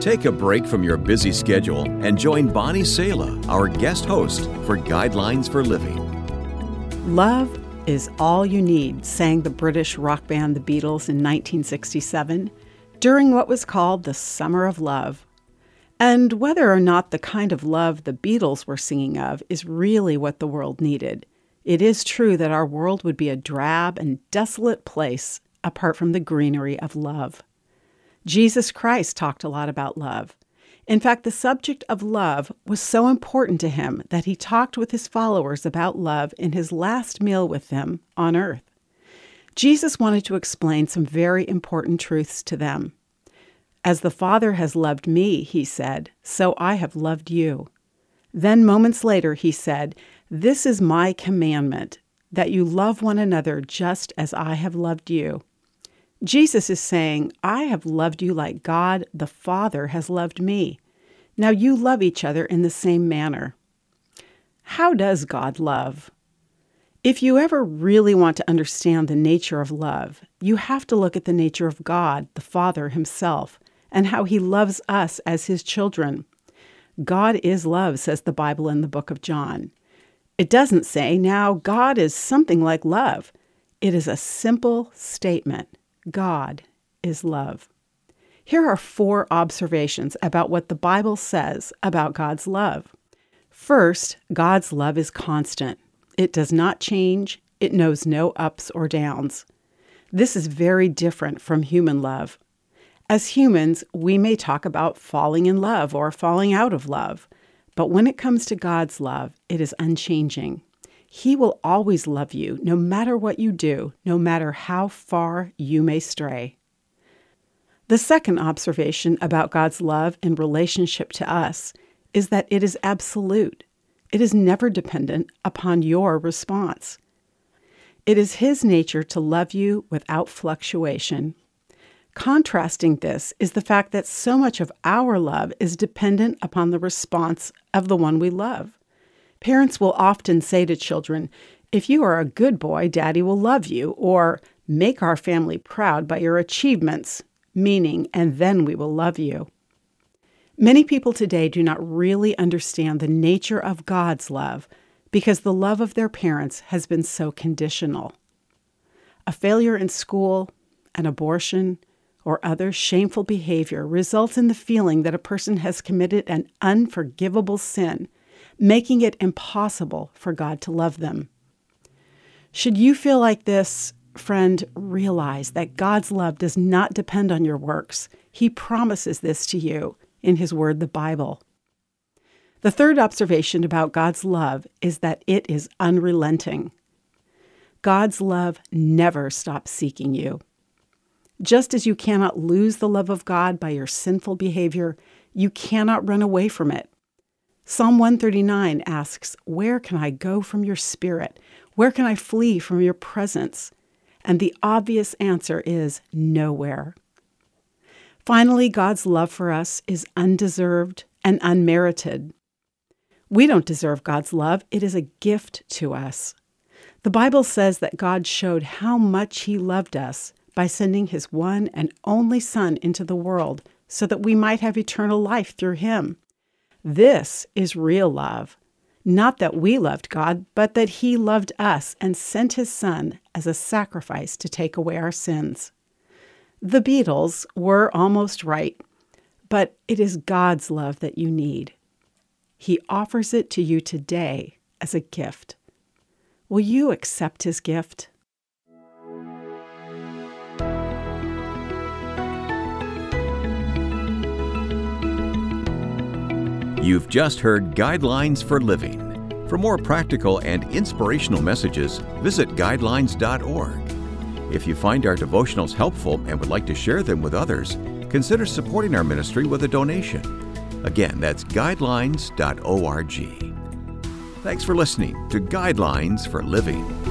Take a break from your busy schedule and join Bonnie Sala, our guest host, for Guidelines for Living. Love is all you need, sang the British rock band The Beatles in 1967 during what was called the Summer of Love. And whether or not the kind of love the Beatles were singing of is really what the world needed, it is true that our world would be a drab and desolate place apart from the greenery of love. Jesus Christ talked a lot about love. In fact, the subject of love was so important to him that he talked with his followers about love in his last meal with them on earth. Jesus wanted to explain some very important truths to them. As the Father has loved me, he said, so I have loved you. Then moments later, he said, this is my commandment, that you love one another just as I have loved you. Jesus is saying, I have loved you like God the Father has loved me. Now you love each other in the same manner. How does God love? If you ever really want to understand the nature of love, you have to look at the nature of God, the Father himself, and how he loves us as his children. God is love, says the Bible in the book of John. It doesn't say, now God is something like love. It is a simple statement. God is love. Here are 4 observations about what the Bible says about God's love. First, God's love is constant. It does not change. It knows no ups or downs. This is very different from human love. As humans, we may talk about falling in love or falling out of love, but when it comes to God's love, it is unchanging. He will always love you, no matter what you do, no matter how far you may stray. The second observation about God's love in relationship to us is that it is absolute. It is never dependent upon your response. It is his nature to love you without fluctuation. Contrasting this is the fact that so much of our love is dependent upon the response of the one we love. Parents will often say to children, if you are a good boy, Daddy will love you, or make our family proud by your achievements, meaning, and then we will love you. Many people today do not really understand the nature of God's love because the love of their parents has been so conditional. A failure in school, an abortion, or other shameful behavior results in the feeling that a person has committed an unforgivable sin, making it impossible for God to love them. Should you feel like this, friend, realize that God's love does not depend on your works. He promises this to you in his word, the Bible. The third observation about God's love is that it is unrelenting. God's love never stops seeking you. Just as you cannot lose the love of God by your sinful behavior, you cannot run away from it. Psalm 139 asks, where can I go from your spirit? Where can I flee from your presence? And the obvious answer is nowhere. Finally, God's love for us is undeserved and unmerited. We don't deserve God's love. It is a gift to us. The Bible says that God showed how much he loved us by sending his one and only Son into the world so that we might have eternal life through him. This is real love. Not that we loved God, but that he loved us and sent his Son as a sacrifice to take away our sins. The Beatles were almost right, but it is God's love that you need. He offers it to you today as a gift. Will you accept his gift? You've just heard Guidelines for Living. For more practical and inspirational messages, visit guidelines.org. If you find our devotionals helpful and would like to share them with others, consider supporting our ministry with a donation. Again, that's guidelines.org. Thanks for listening to Guidelines for Living.